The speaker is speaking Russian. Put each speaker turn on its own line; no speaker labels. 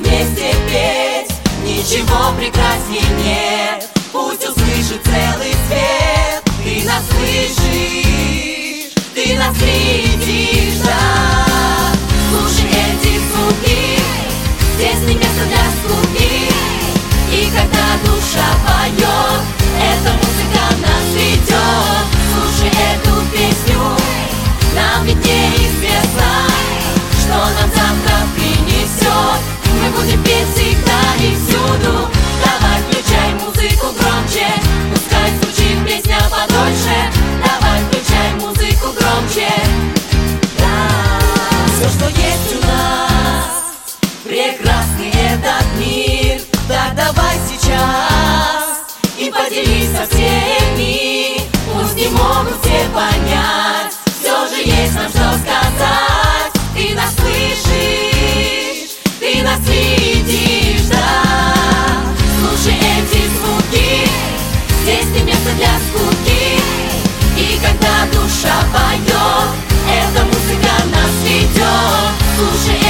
вместе петь. Ничего прекрасней нет, пусть услышит целый свет. Ты нас слышишь, ты нас видишь, да. Слушай эти звуки, здесь не место для скуки. И когда душа поет, эта музыка нас ведет. Слушай эту песню, нам ведь неизвестно, что нам завтра принесет. Мы будем петь всегда и всюду. Давай включай музыку громче, пускай звучит песня подольше. Давай включай музыку громче. Да, все, что есть у нас, прекрасный этот мир. Так давай сейчас и поделись со всеми. Пусть не могут все понять, все же есть нам что сказать. Ты нас слышишь, ты нас видишь, да. Слушай эти звуки, здесь не место для скуки. И когда душа поет, эта музыка нас ведет. Слушай